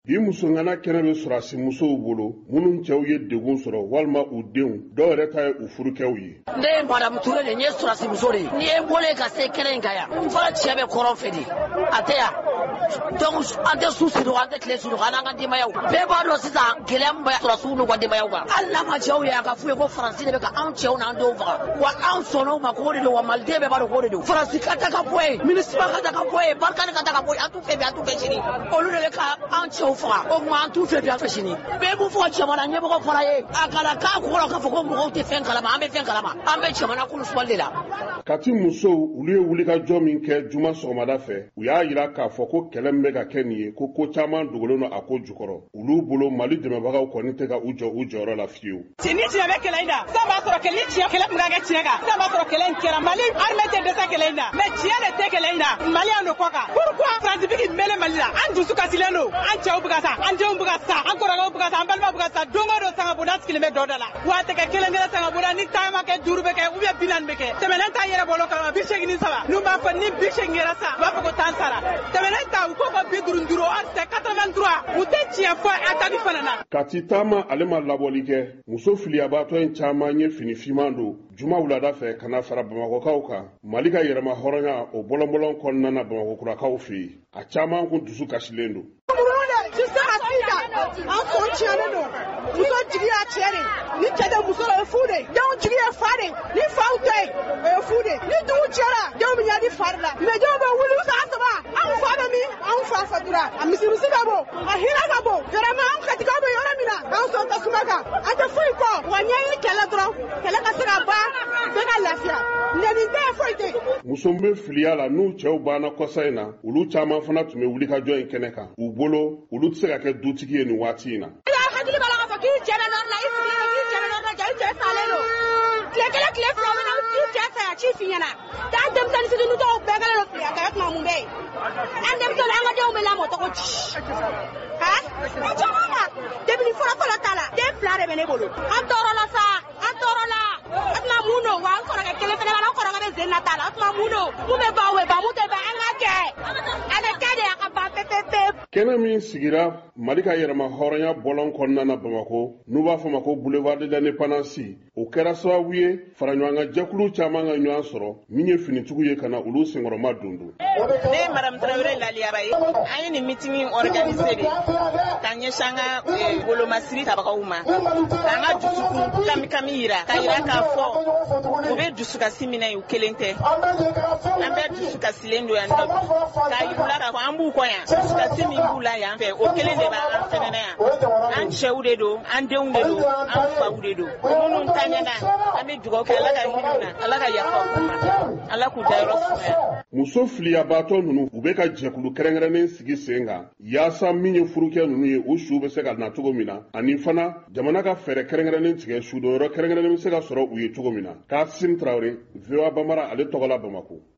Bi musongana kɛnɛ bɛ sɔrɔsi musow bolo minnu cɛw ye degun sɔrɔ walima u denw dɔw yɛrɛ ta ye u furukɛw ye. Ne ye Madame Touré de ye sɔrɔsi muso de. Ni ye bɔlen ka se kɛnɛ in kan yan. N fana cɛ bɛ kɔrɔn fɛ de. A tɛ yan. Donc an tɛ su siri an tɛ tile siri an n'an ka denbayaw. Bɛɛ b'a dɔn sisan gɛlɛya min bɛ sɔrɔsiw n'u ka denbayaw kan. Hali n'a ma cɛw ye a ka f'u ye ko Faransi de bɛ ka anw cɛw n'an denw faga. Wa anw sɔnn'o ma k'o de don wa maliden bɛɛ b'a dɔn k'o de don. Faransi ka ta ka bɔ yen, MINUSMA ka ta ka bɔ yen, Barkhane ka ta ka bɔ yen, an t'u fɛ bi an t'u fɛ sini. Olu de bɛ ka anw cɛw faga. O kuma an t'u fɛ bi an fɛ sini. Bɛɛ b'u fɔ jamana ɲɛmɔgɔ fana ye. A kana k'a kɔrɔ k'a fɔ ko mɔgɔw tɛ fɛn kalama, an bɛ fɛn kalama. An bɛ jamana kɔlɔsibali de la. Kati musow olu ye wulikajɔ min kɛ juma sɔgɔmada fɛ u y'a jira k'a fɔ ko kɛlɛ min bɛ ka kɛ nin ye ko caman dogolen don a ko jukɔrɔ. Olu bolo Mali dɛmɛbagaw kɔni tɛ ka u jɔ u jɔyɔrɔ la fiyewu. Ni tiɲɛ bɛ kɛlɛ in na sisan b'a sɔrɔ kɛlɛ min ka kɛ tiɲɛ kan sisan b'a sɔrɔ kɛlɛ in kɛra Mali armée tɛ dɛsɛ kɛlɛ in na mais tiɲɛ de tɛ kɛlɛ in na Mali y'an don kɔ kan. Pourquoi France bɛ k'i mêlé Mali la an dusu kasilen don an cɛw bɛ ka sa an denw bɛ ka sa an kɔrɔkɛw bɛ ka sa an balimaw bɛ ka sa don o don sangabonda sigilen bɛ dɔ da la wa a tɛ kɛ kelen kelen sangabonda ni taama kɛ 5 bɛ kɛ ou bien 40 bɛ kɛ tɛmɛnen ta yɛrɛ bolo kama 87 n'u b'a fɔ ni 80 kɛra sa u b'a fɔ ko tan sara tɛmɛnen ta u ko ko 50 or c'est 83 u tɛ tiɲɛ fɔ attaque fana na. Kati taama ale ma labɔli kɛ muso filiyabaatɔ in caman ye fini fiman don juma wulada fɛ kana fara Bamakɔkaw kan Mali ka yɛrɛma hɔrɔnya o bɔlɔnbɔlɔn kɔnɔna na Bamakokurakaw fɛ yen a caman kun dusu kasilen don. An sɔn tiɲɛlen don muso jigi y'a cɛ de ni cɛ tɛ muso la o ye fu de denw jigi ye fa de ni faw tɛ yen o ye fu de ni dugu cɛla denw bɛ ɲa di fari la mais denw bɛ wuli san saba anw fa bɛ min anw fa fatura a misimisi ka bon a hinɛ ka bon vraiment anw katigaw bɛ yɔrɔ min na anw sɔn tasuma kan an tɛ foyi kɔ wa ɲɛɲini kɛlɛ dɔrɔn kɛlɛ ka se ka ban bɛɛ ka lafiya nɛni tɛ foyi tɛ. Muso bɛ filiya la n'u cɛw banna kɔsa in na olu caman fana tun bɛ wulikajɔ in kɛnɛ kan u bolo olu tɛ se ka kɛ dutigi ye nin waati in na. Hakili b'a la k'a fɔ k'i cɛ bɛ nɔrɔ la i sigilen don k'i cɛ bɛ nɔrɔ la ja i cɛ salen don tile kelen tile fila bɛ na i cɛ fɛ a ci f'i ɲɛna an denmisɛnnin fitinin tɔw bɛɛ kɛlen don filiya kɛlɛ tuma mun bɛ yen an denmisɛnnin an ka denw bɛ lamɔ cogo di ni caman ma depuis fɔlɔ ta la den 2 de bɛ ne bolo an tɔɔrɔ la sa an tɔɔrɔ la o tuma mun don wa an kɔrɔkɛ kelen fana b'a la an kɔrɔkɛ bɛ sen na ta la o tuma mun don mun bɛ ban o bɛ ban mun tɛ ban an ka kɛ a bɛ kɛ de a ka ban pepepe. Kɛnɛ min sigira Mali ka yɛrɛma hɔrɔnya bɔlɔn kɔnɔna na Bamako n'u b'a fɔ ma ko boulevard de l'indépendance o kɛra sababu ye faraɲɔgɔnka jɛkulu caman ka ɲɔgɔn sɔrɔ min ye finitigiw ye ka na olu senkɔrɔma dundun. Ne ye Madame Traoré Laliyara ye an ye nin meeting organisé de ka ɲɛsin an ka bolomasiri tabagaw ma k'an ka dusukun kami yira k'a yira k'a fɔ u bɛ dusukasi min na ye u kelen tɛ an bɛ dusukasilen don yan nɔ k'a yir'u la k'a fɔ an b'u kɔ yan dusukasi min b'u la yan fɛ o kelen de b'an fɛnɛ na yan an cɛw de don an denw de don an faw de don minnu taɲɛna an bɛ dugawu kɛ Ala ka hinɛ na Ala ka yafa u ma Ala k'u dayɔrɔ sumaya. Muso filiyabaatɔ ninnu u bɛ ka jɛkulu kɛrɛnkɛrɛnnen sigi sen kan yaasa min ye furukɛ ninnu ye u su bɛ se ka na cogo min na ani fana jamana ka fɛɛrɛ kɛrɛnkɛrɛnnen tigɛ sudonyɔrɔ kɛrɛnkɛrɛnnen bɛ se ka sɔrɔ u ye cogo min na. Kasim Traoré, VOA Bambara ale tɔgɔ la Bamako.